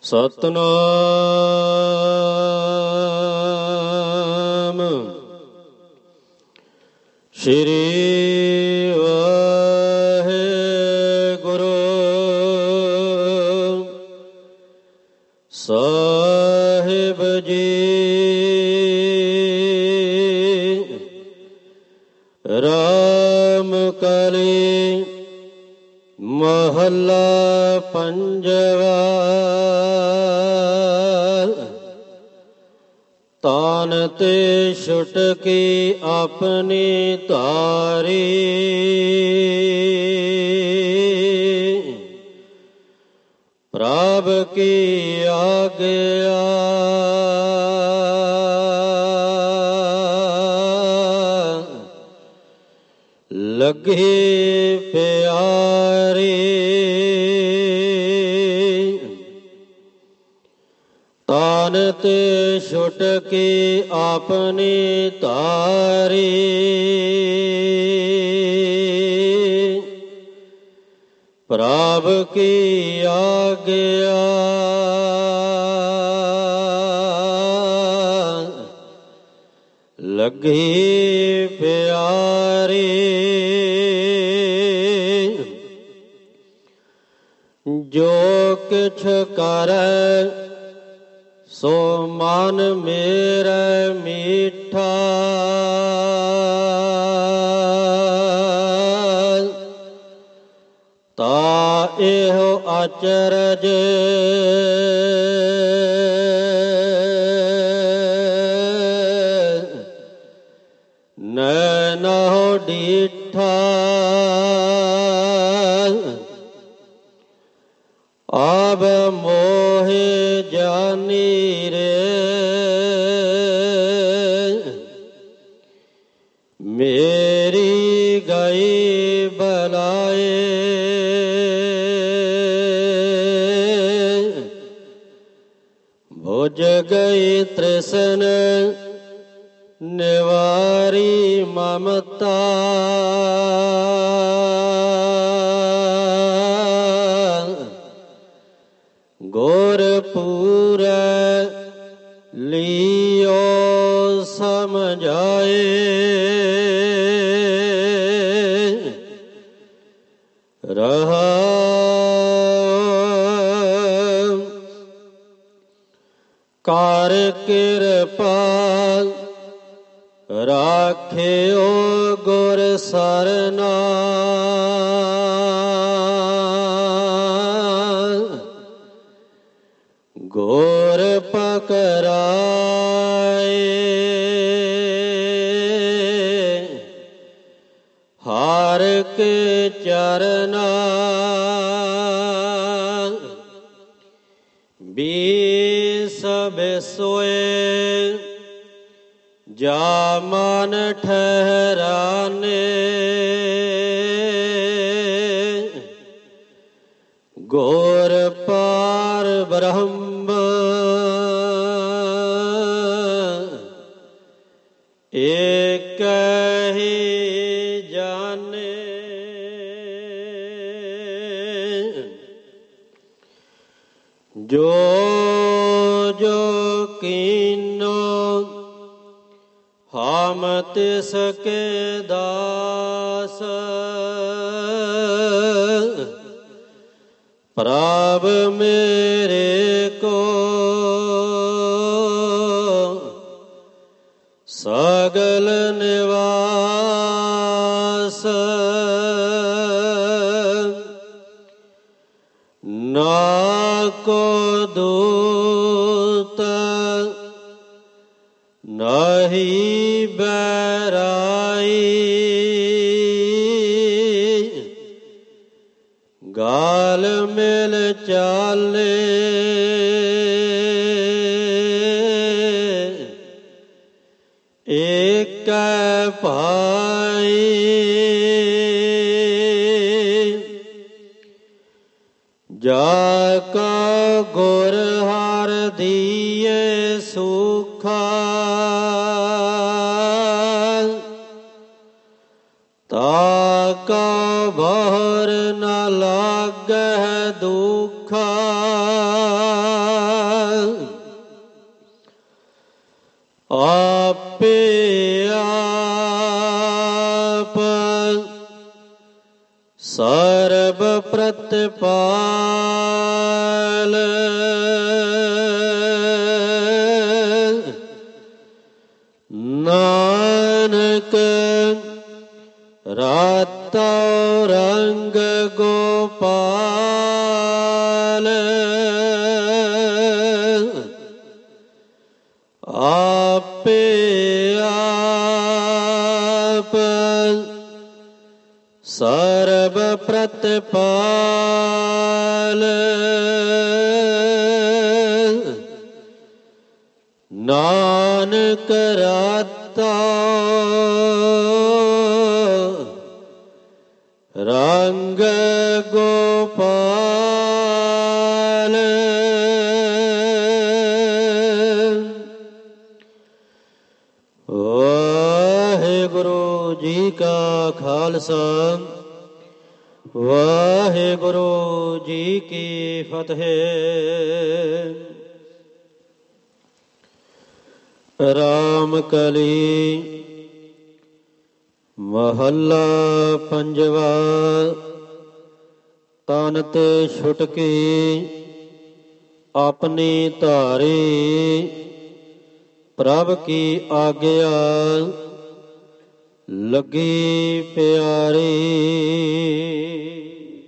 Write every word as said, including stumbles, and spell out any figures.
ਸਤਿਨਾਮ ਸ਼੍ਰੀ ਵਾਹਿਗੁਰੂ ਸਾਹਿਬ ਜੀ। ਰਾਮ ਕਲੀ ਮਹੱਲਾ ਪੰਜਵਾ। ਤਾਨ ਤੇ ਛੁਟਕੀ ਆਪਣੀ ਧਾਰੀ, ਪ੍ਰਭ ਕੀ ਆਗਿਆ ਲੱਗੀ ਪਿਆਰੀ। ਤਾਨ ਤੇ ਛੁਟਕੀ ਆਪਣੀ ਧਾਰੀ, ਪ੍ਰਭ ਕੀ ਆਗਿਆ ਲੱਗੀ ਪਿਆਰੀ। ਜੋ ਕਿਛ ਕਰੈ ਸੋ ਮਨ ਮੇਰਾ ਮੀਠਾ, ਤਾ ਇਹੋ ਅਚਰਜ ਨੈਣੋ ਡੀਠਾ। ਆਬ ਮੋਹਿ ਜਾਨੀ ਰੇ ਮੇਰੀ ਗਈ ਬਲਾਏ। ਬੁਝ ਗਈ ਤ੍ਰਿਸ਼ਨ ਨਿਵਾਰੀ ਮਮਤਾ, ਗੁਰਪੂਰੈ ਲਿਓ ਸਮਝਾਏ। ਰਹਾਉ ਕਰ ਕਿਰਪਾ ਰਾਖਿਓ ਗੁਰ ਸਰਨਾ, ਗੁਰ ਪਕੜਾਏ ਹਰਿ ਕੇ ਚਰਨਾ। ਬੀਸ ਬਿਸੋਏ ਜਾ ਮਨ ਠਹਿਰਾਨੇ, ਗੁਰ ਪਾਰ ਬ੍ਰਹਮ ਏਕ ਹੀ ਜਾਨੇ। ਜੋ ਜੋ ਕੀਨੋ ਹਮ ਤਿਸ ਕੇ ਦਾਸ, ਪ੍ਰਭ ਮੇਰੇ ਕੋ ਸਗਲ ਨਿਵਾਸ। ਨਾ ਕੋ ਦੂਤ ਨਾਹੀ ਬੈਰਾਈ, ਗਾਲ ਮਿਲ ਚਾਲੇ ਏਕੈ ਭਾਈ। ਜਾ ਕਾ ਗੁਰ ਹਰਿ ਦੀਏ ਸੁਖਾ, ਤਾ ਕਾ ਬਹੁਰ ਨ ਲਾਗਹਿ ਦੁਖਾ। ਪ੍ਰਤਪਾਲ ਨਾਨਕ ਰਾਤਾ ਰੰਗ ਗੋਪਾਲ ਵਾਹਿਗੁਰੂ ਜੀ ਕਾ ਖਾਲਸਾ ਵਾਹਿਗੁਰੂ ਜੀ ਕੀ ਫਤਿਹ। ਰਾਮ ਕਲੀ ਮਹੱਲਾ ਪੰਜਵਾ। ਤਨ ਤੇ ਛੁਟਕੀ ਆਪਣੀ ਧਾਰੀ ਪ੍ਰਭ ਕੀ ਆਗਿਆ ਲੱਗੀ ਪਿਆਰੀ।